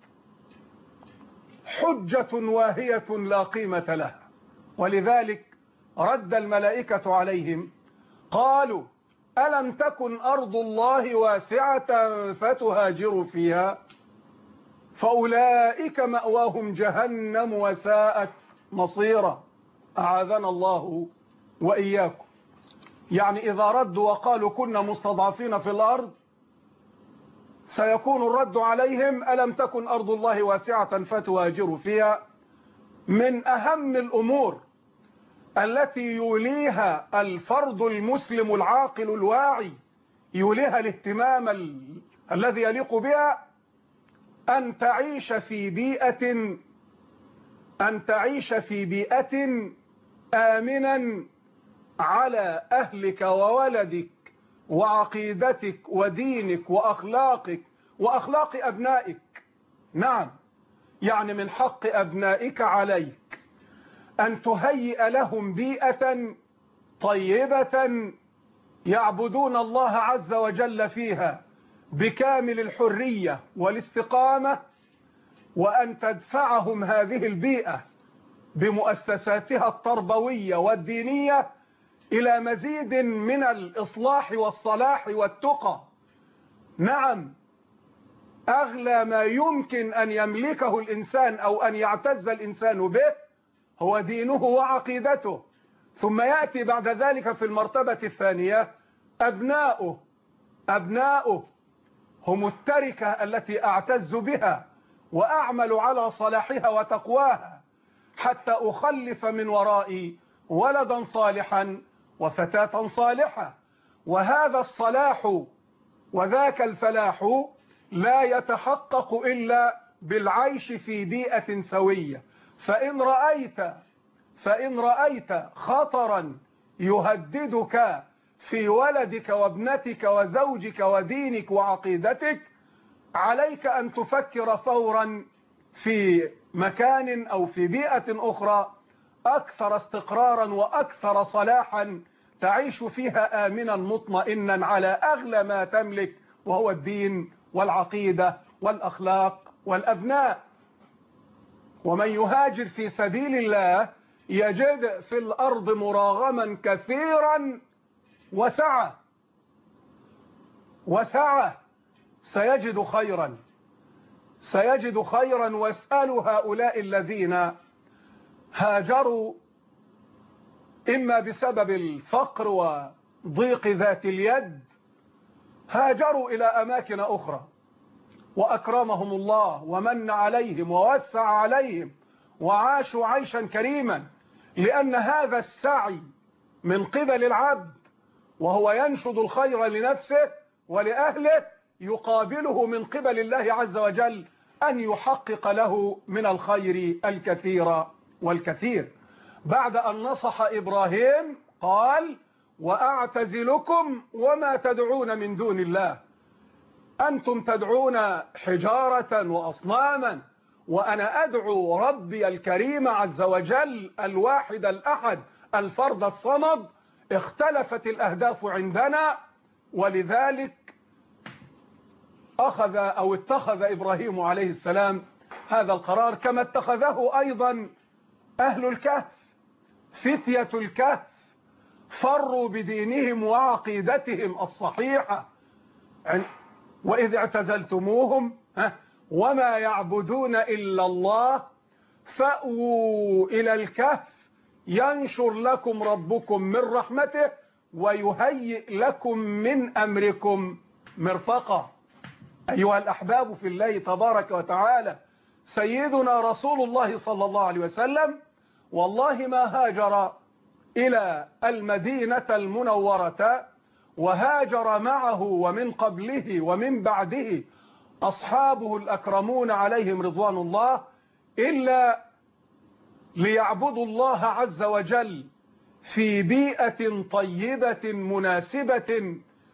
حجة واهية لا قيمة لها. ولذلك رد الملائكة عليهم قالوا ألم تكن أرض الله واسعة فتهاجروا فيها فأولئك مأواهم جهنم وساءت مصيرا، أعاذنا الله وإياكم. يعني إذا ردوا وقالوا كنا مستضعفين في الأرض، سيكون الرد عليهم ألم تكن أرض الله واسعة فتهاجروا فيها. من أهم الأمور التي يوليها الفرد المسلم العاقل الواعي، يوليها الاهتمام الذي يليق بها، أن تعيش في بيئة آمنا على أهلك وولدك وعقيدتك ودينك وأخلاقك وأخلاق أبنائك. نعم، يعني من حق أبنائك عليك أن تهيئ لهم بيئة طيبة يعبدون الله عز وجل فيها بكامل الحرية والاستقامة، وأن تدفعهم هذه البيئة بمؤسساتها التربوية والدينية إلى مزيد من الإصلاح والصلاح والتقى. نعم، أغلى ما يمكن أن يملكه الإنسان أو أن يعتز الإنسان به هو دينه وعقيدته، ثم يأتي بعد ذلك في المرتبة الثانية أبناؤه هم التركة التي أعتز بها وأعمل على صلاحها وتقواها حتى أخلف من ورائي ولدا صالحا وفتاة صالحة. وهذا الصلاح وذاك الفلاح لا يتحقق إلا بالعيش في بيئة سوية. فإن رأيت خطرا يهددك في ولدك وابنتك وزوجك ودينك وعقيدتك، عليك أن تفكر فورا في مكان أو في بيئة أخرى أكثر استقرارا وأكثر صلاحا تعيش فيها آمنا مطمئنا على أغلى ما تملك، وهو الدين والعقيدة والأخلاق والأبناء. ومن يهاجر في سبيل الله يجد في الأرض مراغما كثيرا وسعة سيجد خيرا. واسألوا هؤلاء الذين هاجروا إما بسبب الفقر وضيق ذات اليد، هاجروا إلى أماكن أخرى وأكرمهم الله ومن عليهم ووسع عليهم وعاشوا عيشا كريما، لأن هذا السعي من قبل العبد وهو ينشد الخير لنفسه ولأهله يقابله من قبل الله عز وجل أن يحقق له من الخير الكثير والكثير. بعد أن نصح إبراهيم قال وأعتزلكم وما تدعون من دون الله، أنتم تدعون حجارة وأصناما وأنا أدعو ربي الكريم عز وجل الواحد الأحد الفرد الصمد. اختلفت الأهداف عندنا، ولذلك اتخذ إبراهيم عليه السلام هذا القرار، كما اتخذه أيضا أهل الكهف. فتية الكهف فروا بدينهم وعقيدتهم الصحيحة، وإذ اعتزلتموهم وما يعبدون إلا الله فأووا إلى الكهف ينشر لكم ربكم من رحمته ويهيئ لكم من أمركم مرفقا. أيها الأحباب في الله تبارك وتعالى، سيدنا رسول الله صلى الله عليه وسلم والله ما هاجر إلى المدينة المنورة وهاجر معه ومن قبله ومن بعده أصحابه الأكرمون عليهم رضوان الله إلا ليعبدوا الله عز وجل في بيئة طيبة مناسبة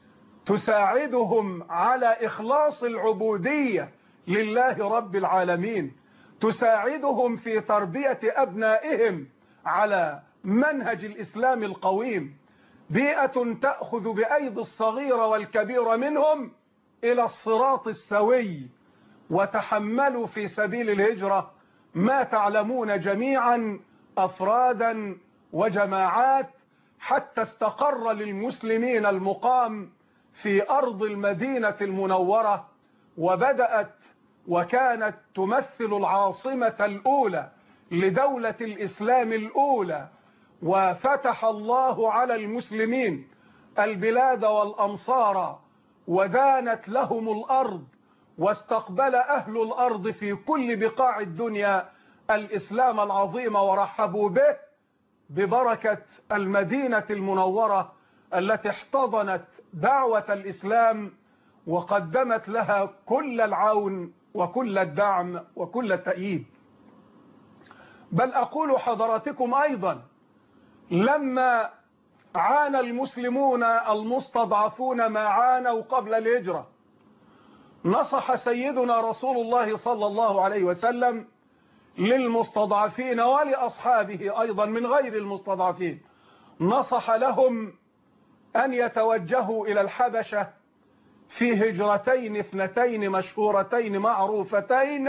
تساعدهم على إخلاص العبودية لله رب العالمين، تساعدهم في تربية أبنائهم على منهج الإسلام القويم، بيئة تأخذ بأيدي الصغير والكبير منهم إلى الصراط السوي. وتحملوا في سبيل الهجرة ما تعلمون جميعا أفرادا وجماعات حتى استقر للمسلمين المقام في أرض المدينة المنورة، وبدأت وكانت تمثل العاصمة الأولى لدولة الإسلام الأولى، وفتح الله على المسلمين البلاد والأمصار ودانت لهم الأرض، واستقبل أهل الأرض في كل بقاع الدنيا الإسلام العظيم ورحبوا به ببركة المدينة المنورة التي احتضنت دعوة الإسلام وقدمت لها كل العون وكل الدعم وكل التأييد. بل أقول حضراتكم أيضا لما عانى المسلمون المستضعفون ما عانوا قبل الهجرة، نصح سيدنا رسول الله صلى الله عليه وسلم للمستضعفين ولأصحابه أيضا من غير المستضعفين، نصح لهم أن يتوجهوا إلى الحبشة في هجرتين اثنتين مشهورتين معروفتين،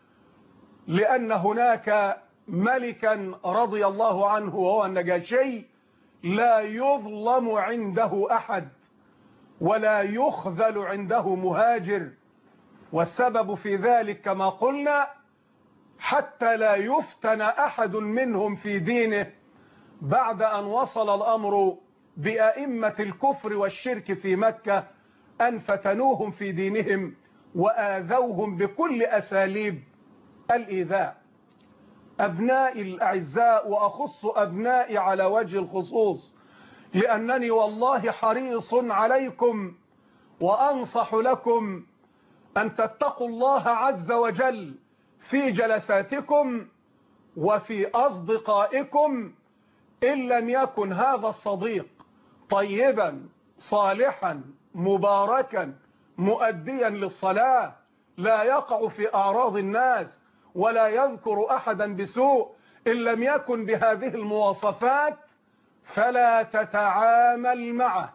لأن هناك ملكا رضي الله عنه وهو النجاشي لا يظلم عنده أحد ولا يخذل عنده مهاجر، والسبب في ذلك كما قلنا حتى لا يفتن أحد منهم في دينه بعد أن وصل الأمر بأئمة الكفر والشرك في مكة أن فتنوهم في دينهم وآذوهم بكل أساليب الإيذاء. أبنائي الأعزاء، وأخص أبنائي على وجه الخصوص لأنني والله حريص عليكم وأنصح لكم أن تتقوا الله عز وجل في جلساتكم وفي أصدقائكم، إن لم يكن هذا الصديق طيبا صالحا مباركا مؤديا للصلاة، لا يقع في أعراض الناس ولا يذكر أحدا بسوء، إن لم يكن بهذه المواصفات فلا تتعامل معه.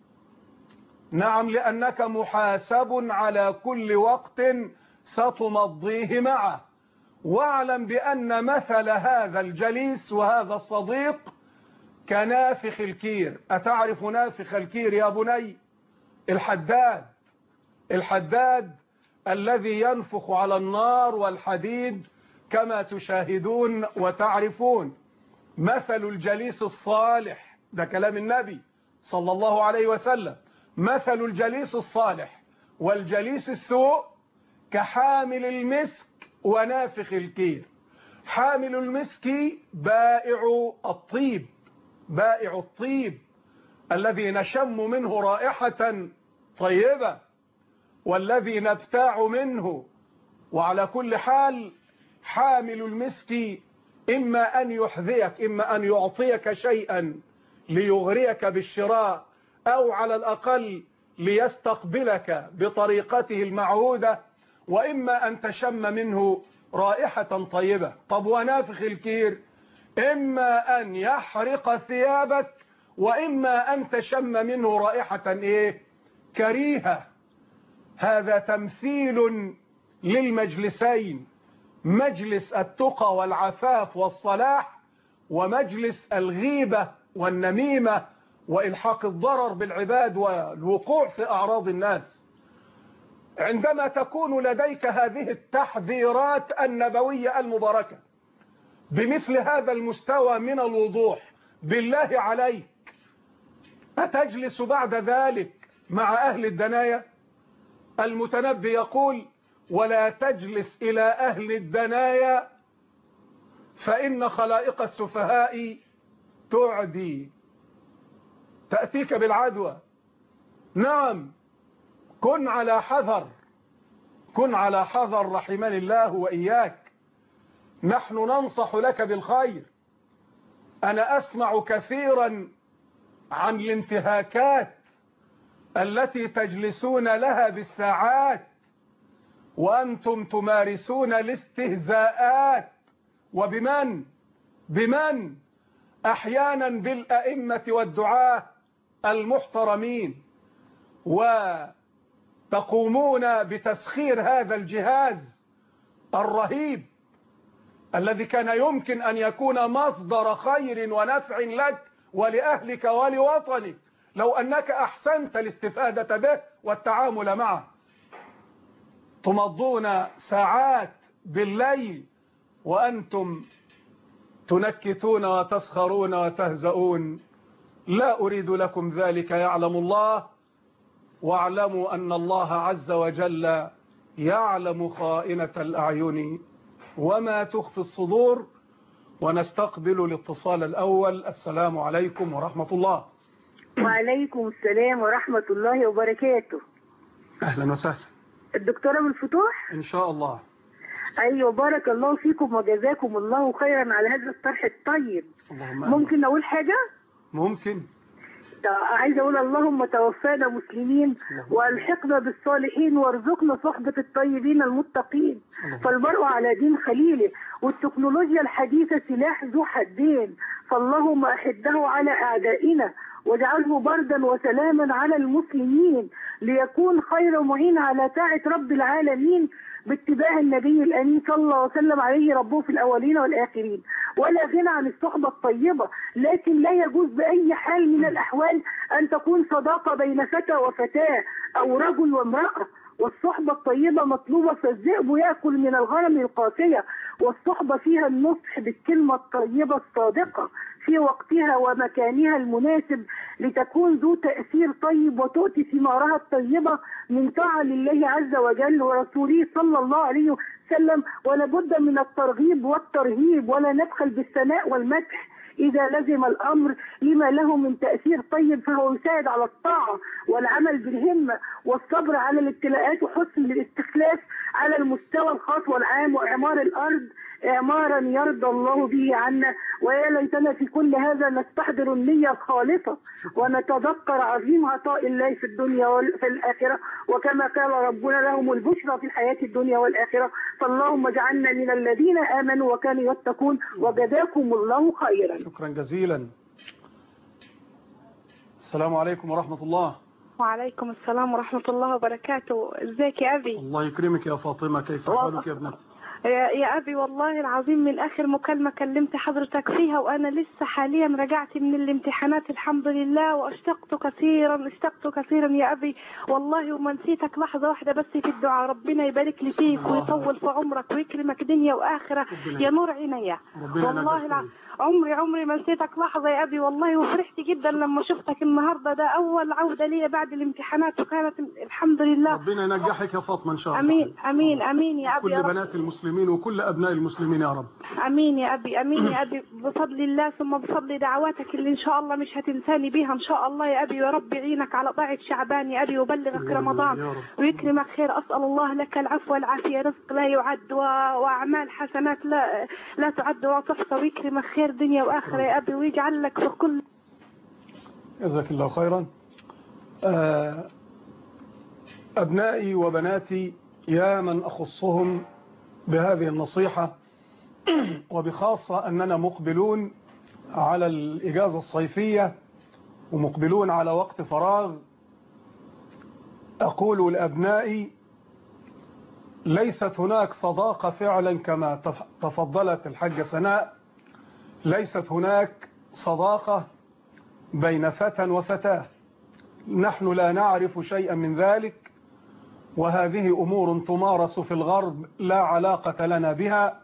نعم، لأنك محاسب على كل وقت ستمضيه معه. واعلم بأن مثل هذا الجليس وهذا الصديق كنافخ الكير. أتعرف نافخ الكير يا بني؟ الحداد الذي ينفخ على النار والحديد كما تشاهدون وتعرفون. مثل الجليس الصالح، ده كلام النبي صلى الله عليه وسلم، مثل الجليس الصالح والجليس السوء كحامل المسك ونافخ الكير. حامل المسك بائع الطيب الذي نشم منه رائحة طيبة والذي نبتاع منه. وعلى كل حال حامل المسك إما أن يحذيك، إما أن يعطيك شيئا ليغريك بالشراء، أو على الأقل ليستقبلك بطريقته المعهودة، وإما أن تشم منه رائحة طيبة. طب ونافخ الكير إما أن يحرق ثيابك وإما أن تشم منه رائحة كريهة. هذا تمثيل للمجلسين، مجلس التقى والعفاف والصلاح، ومجلس الغيبة والنميمة وإلحاق الضرر بالعباد والوقوع في أعراض الناس. عندما تكون لديك هذه التحذيرات النبوية المباركة بمثل هذا المستوى من الوضوح، بالله عليك أتجلس بعد ذلك مع أهل الدنايا؟ المتنبي يقول: ولا تجلس إلى أهل الدنايا فإن خلائق السفهاء تعدي، تأتيك بالعدوى. نعم، كن على حذر، كن على حذر رحمني الله وإياك. نحن ننصح لك بالخير. أنا أسمع كثيرا عن الانتهاكات التي تجلسون لها بالساعات وأنتم تمارسون الاستهزاءات. وبمن؟ بمن؟ أحيانا بالأئمة والدعاة المحترمين، وتقومون بتسخير هذا الجهاز الرهيب الذي كان يمكن أن يكون مصدر خير ونفع لك ولأهلك ولوطنك لو أنك أحسنت الاستفادة به والتعامل معه. تمضون ساعات بالليل وأنتم تنكتون وتسخرون وتهزؤون. لا أريد لكم ذلك، يعلم الله، واعلموا أن الله عز وجل يعلم خائنة الأعين وما تخفي الصدور. ونستقبل الاتصال الأول. السلام عليكم ورحمة الله. وعليكم السلام ورحمة الله وبركاته. أهلا وسهلا. الدكتورة من الفتوح؟ إن شاء الله. أيوة، بارك الله فيكم وجزاكم الله خيرا على هذا الطرح الطيب. ممكن أقول حاجة؟ ممكن. عايزة أقول: اللهم توفانا مسلمين وألحقنا بالصالحين وارزقنا صحبة الطيبين المتقين، فالمرء على دين خليله، والتكنولوجيا الحديثة سلاح ذو حدين، فاللهم أحده على أعدائنا واجعله بردا وسلاما على المسلمين ليكون خير معين على طاعة رب العالمين باتباع النبي الأمين صلى الله عليه وسلم عليه ربه في الأولين والآخرين. ولا غنى عن الصحبة الطيبة، لكن لا يجوز بأي حال من الأحوال أن تكون صداقة بين فتى وفتاة أو رجل وامرأة. والصحبة الطيبة مطلوبة، فالذئب يأكل من الغنم القاسية، والصحبة فيها النصح بالكلمة الطيبة الصادقة في وقتها ومكانها المناسب لتكون ذو تأثير طيب وتؤتي ثمارها الطيبة من طاعة لله عز وجل ورسوله صلى الله عليه وسلم. ولابد من الترغيب والترهيب، ولا نبخل بالثناء والمدح إذا لزم الأمر لما له من تأثير طيب، فهو يساعد على الطاعة والعمل بالهمة والصبر على الابتلاءات وحسن الاستخلاف على المستوى الخاص والعام، وإعمار الأرض إعمارا يرضى الله به عنا. ويا ليتنا في كل هذا نستحضر النية الخالصة ونتذكر عظيم عطاء الله في الدنيا وفي الآخرة، وكما قال ربنا: لهم البشرى في الحياة الدنيا والآخرة. فاللهم اجعلنا من الذين آمنوا وكانوا يتقون، وجزاكم الله خيرا. شكرا جزيلا. السلام عليكم ورحمة الله. وعليكم السلام ورحمة الله وبركاته. ازيك يا أبي؟ الله يكرمك يا فاطمة، كيف حالك يا ابنتي؟ يا أبي والله العظيم من آخر مكالمة كلمت حضرتك فيها وأنا لسه حاليا رجعت من الامتحانات الحمد لله، واشتقت كثيرا يا أبي والله، وما نسيتك لحظة واحدة بس في الدعاء. ربنا يبارك لي فيك ويطول في عمرك ويكرمك دنيا وآخرة يا نور عينيا. والله عمري ما نسيتك لحظة يا أبي والله، وفرحت جدا لما شفتك النهاردة. ده أول عودة لي بعد الامتحانات وكانت الحمد لله. ربنا ينجحك يا فاطمة إن شاء الله. أمين أمين أمين يا أبي. كل بنات المسلمين وكل أبناء المسلمين يا رب. أمين يا أبي، أمين يا أبي، بفضل الله ثم بفضل دعواتك اللي إن شاء الله مش هتنساني بيها إن شاء الله يا أبي. يا رب يعينك على طاعة شعبان يا أبي، وبلغك رمضان ويكرمك خير. أسأل الله لك العفو والعافية، رزق لا يعد وأعمال حسنات لا تعد ولا تحصى، ويكرمك خير دنيا وآخرة يا أبي، ويجعل لك في كل. جزاك الله خيرا. أبنائي وبناتي يا من أخصهم بهذه النصيحة، وبخاصة أننا مقبلون على الإجازة الصيفية ومقبلون على وقت فراغ، أقول لأبنائي: ليست هناك صداقة فعلا كما تفضلت الحاجة سناء، ليست هناك صداقة بين فتى وفتاة، نحن لا نعرف شيئا من ذلك، وهذه أمور تمارس في الغرب لا علاقة لنا بها.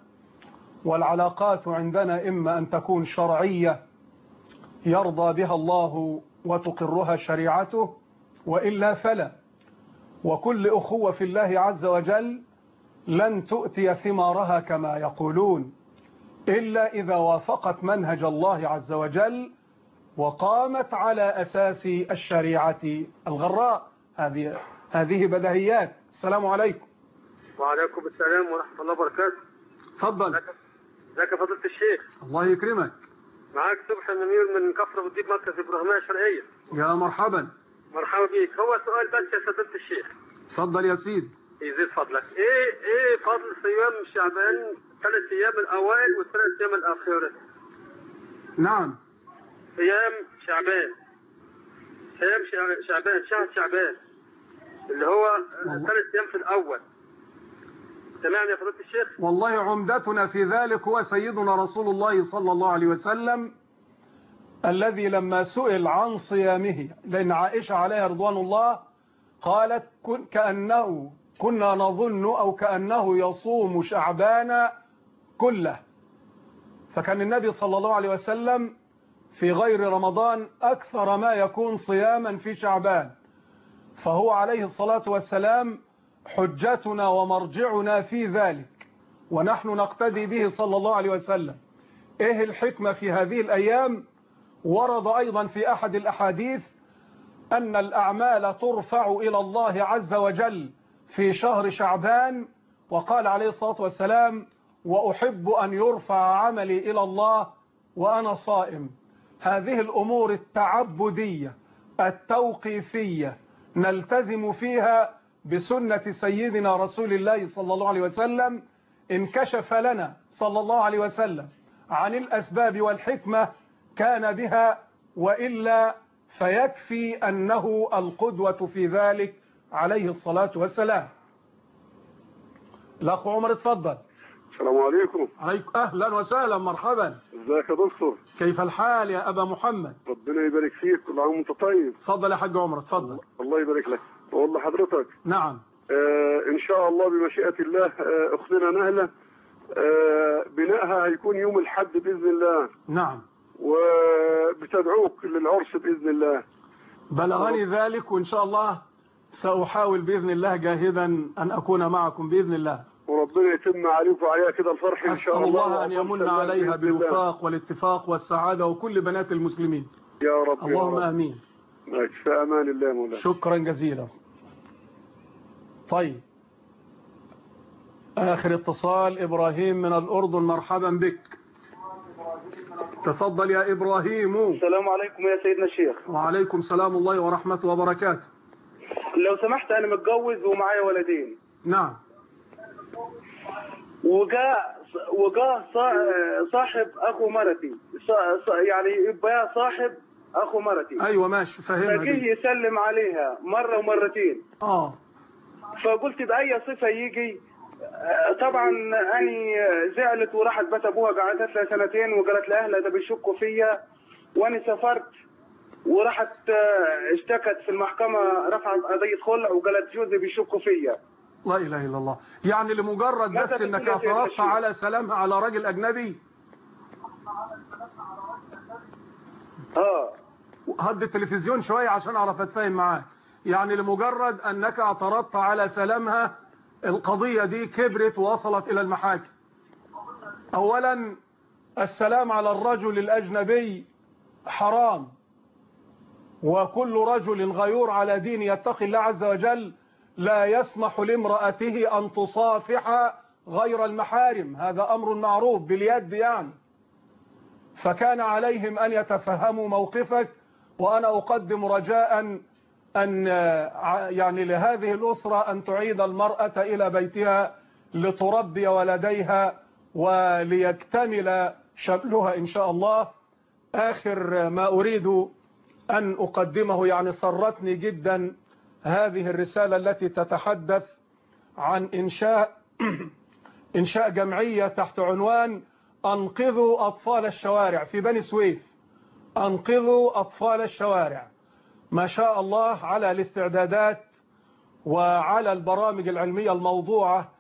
والعلاقات عندنا إما أن تكون شرعية يرضى بها الله وتقرها شريعته، وإلا فلا. وكل أخوة في الله عز وجل لن تؤتي ثمارها كما يقولون إلا إذا وافقت منهج الله عز وجل وقامت على أساس الشريعة الغراء. هذه بديهيات. السلام عليكم. وعليكم السلام ورحمة الله وبركاته. تفضل. ازيك يا فضيلة الشيخ؟ الله يكرمك. معاك صبحي النمير من كفر وديب مركز إبراهيمية الشرقية. يا مرحبا. مرحبا بيك. هو سؤال بس يا فضيلة الشيخ. تفضل يا سيدي. يزيد فضلك. ايه فضل صيام شعبان 3 أيام الأوائل و3 أيام الأخيرة؟ نعم. صيام شعبان شهر شعبان اللي هو 3 أيام في الأول. تمام يا فضيلة الشيخ؟ والله عمدتنا في ذلك هو سيدنا رسول الله صلى الله عليه وسلم، الذي لما سئل عن صيامه، لأن عائشة عليها رضوان الله قالت كنا نظن أو كأنه يصوم شعبان كله. فكان النبي صلى الله عليه وسلم في غير رمضان أكثر ما يكون صياما في شعبان، فهو عليه الصلاة والسلام حجتنا ومرجعنا في ذلك، ونحن نقتدي به صلى الله عليه وسلم. إيه الحكمة في هذه الأيام؟ ورد أيضا في أحد الأحاديث أن الأعمال ترفع إلى الله عز وجل في شهر شعبان، وقال عليه الصلاة والسلام: وأحب أن يرفع عملي إلى الله وأنا صائم. هذه الأمور التعبدية التوقيفية نلتزم فيها بسنة سيدنا رسول الله صلى الله عليه وسلم. انكشف لنا صلى الله عليه وسلم عن الأسباب والحكمة كان بها، وإلا فيكفي أنه القدوة في ذلك عليه الصلاة والسلام. الأخ عمر اتفضل. السلام عليكم. عليكم أهلا وسهلا مرحبا. ازيك يا دكتور؟ كيف الحال يا أبا محمد؟ ربنا يبارك فيك، كل عام وانت طيب. اتفضل يا حاج عمر اتفضل. الله يبارك لك. بقول لحضرتك نعم. إن شاء الله بمشيئة الله أختنا نهلة بنائها هيكون يوم الحد بإذن الله. نعم. وبتدعوك للعرس بإذن الله. بلغني ذلك، وإن شاء الله سأحاول بإذن الله جاهدا أن أكون معكم بإذن الله. وربنا يتم عليك وعليها كده الفرح إن شاء الله. أسأل الله أن يمن عليها بالوفاق والاتفاق والسعادة وكل بنات المسلمين يا رب. اللهم يا رب. آمين. في أمان الله مولانا. شكرا جزيلا. طيب، آخر اتصال إبراهيم من الأردن. مرحبا بك. تفضل يا إبراهيم. السلام عليكم يا سيدنا الشيخ. وعليكم سلام الله ورحمته وبركاته. لو سمحت أنا متجوز ومعايا ولدين. نعم. وجاء صاحب أخو مرتي، يعني يبقى صاحب أخو مرتي. أيوة ماشي فهمها. فجه يسلم عليها مرة ومرتين. فقلت بأي صفة يجي؟ طبعا أني زعلت وراحت بيت أبوها، قعدت لها 2 سنين وقالت لأهلها ده بيشكوا فيا، وأنا سافرت وراحت اشتكت في المحكمة، رفعت قضية خلع وقالت جوزي بيشكوا فيا. لا إله إلا الله. يعني لمجرد بس انك اعترضت على سلامها على راجل اجنبي؟ هدي التلفزيون شوية عشان اعرف اتفاهم معاك. يعني لمجرد انك اعترضت على سلامها القضية دي كبرت ووصلت الى المحاكم. اولا السلام على الرجل الاجنبي حرام، وكل رجل غيور على دين يتقي الله عز وجل لا يسمح لامرأته أن تصافح غير المحارم. هذا أمر معروف باليد يعني. فكان عليهم أن يتفهموا موقفك، وأنا أقدم رجاء أن يعني لهذه الأسرة أن تعيد المرأة إلى بيتها لتربي ولديها وليكتمل شملها إن شاء الله. آخر ما أريد أن أقدمه، يعني سرتني جدا هذه الرسالة التي تتحدث عن إنشاء جمعية تحت عنوان أنقذوا أطفال الشوارع في بني سويف. أنقذوا أطفال الشوارع. ما شاء الله على الاستعدادات وعلى البرامج العلمية الموضوعة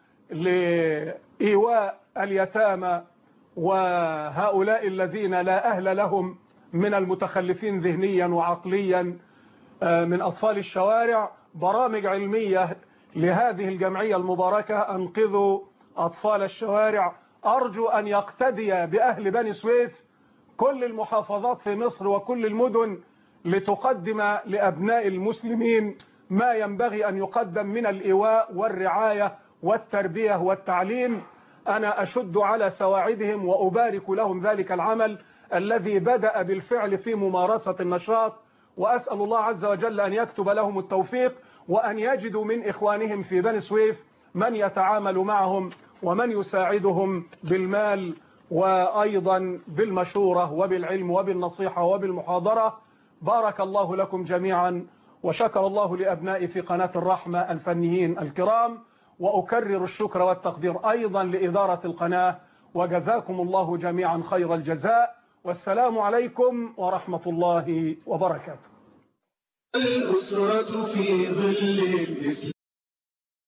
لإيواء اليتامى وهؤلاء الذين لا أهل لهم من المتخلفين ذهنيا وعقليا من أطفال الشوارع، برامج علمية لهذه الجمعية المباركة أنقذوا أطفال الشوارع. أرجو أن يقتدي بأهل بني سويف كل المحافظات في مصر وكل المدن لتقدم لأبناء المسلمين ما ينبغي أن يقدم من الإيواء والرعاية والتربية والتعليم. أنا أشد على سواعدهم وأبارك لهم ذلك العمل الذي بدأ بالفعل في ممارسة النشاط، وأسأل الله عز وجل أن يكتب لهم التوفيق وأن يجدوا من إخوانهم في بني سويف من يتعامل معهم ومن يساعدهم بالمال وأيضا بالمشورة وبالعلم وبالنصيحة وبالمحاضرة. بارك الله لكم جميعا، وشكر الله لأبنائي في قناة الرحمة الفنيين الكرام، وأكرر الشكر والتقدير أيضا لإدارة القناة، وجزاكم الله جميعا خير الجزاء، والسلام عليكم ورحمة الله وبركاته. الأسرة في ظل الإسلام.